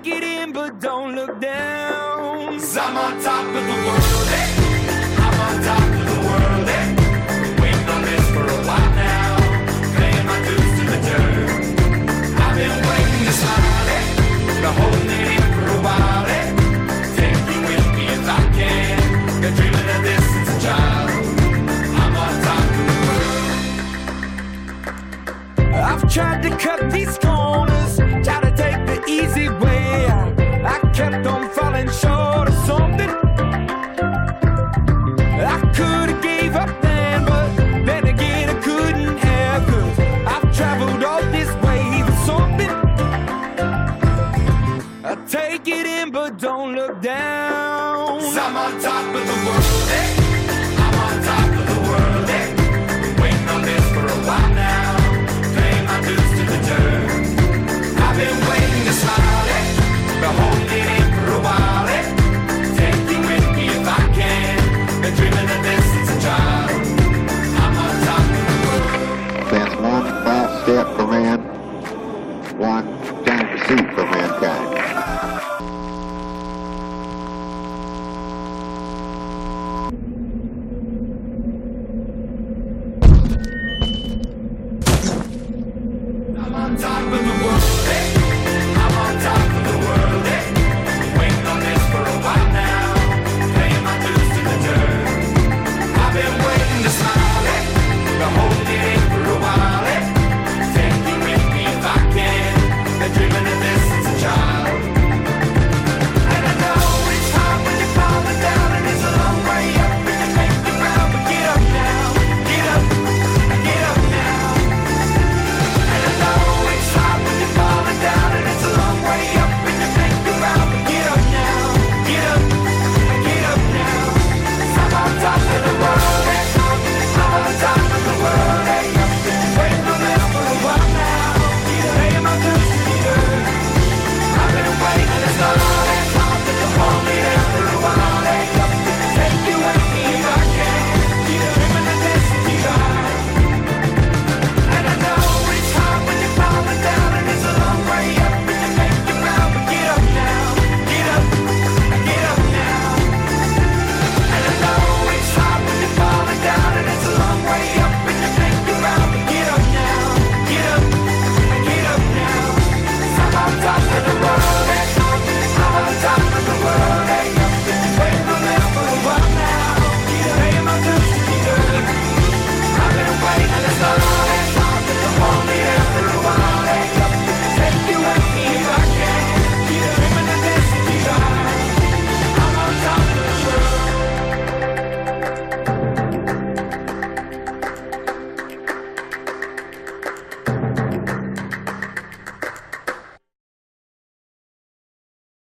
take it in, but don't look down. 'Cause I'm on top of the world, eh? I'm on top of the world, eh? Been waiting on this for a while now, paying my dues to the dirt. I've been waiting to smile, eh? Been holding it in for a while, eh? Take you with me if I can. Been dreaming of this since a child. I'm on top of the world. I've tried to cut these corners, try to take the easy way. I kept on falling short of something. I could've gave up then, but then again I couldn't have. 'Cause I've traveled all this way for something. I take it in, but don't look down. 'Cause I'm on top of the world, eh? I'm on top of the world, eh? Been waiting on this for a while now, paying my dues to the dirt. I've been waiting to smile, eh? Been holding it in for a while, eh? Take you with me if I can. Been dreaming of this since a child. I'm on top of the world. That's one false step for man, one giant pursuit for mankind. I'm on top of the world, eh? I'm on top of the world, eh? Been waiting on this for a while now, paying my dues to the dirt. I've been waiting to smile, eh? Been holding it in for a while, eh? Take you with me if I can. Been dreaming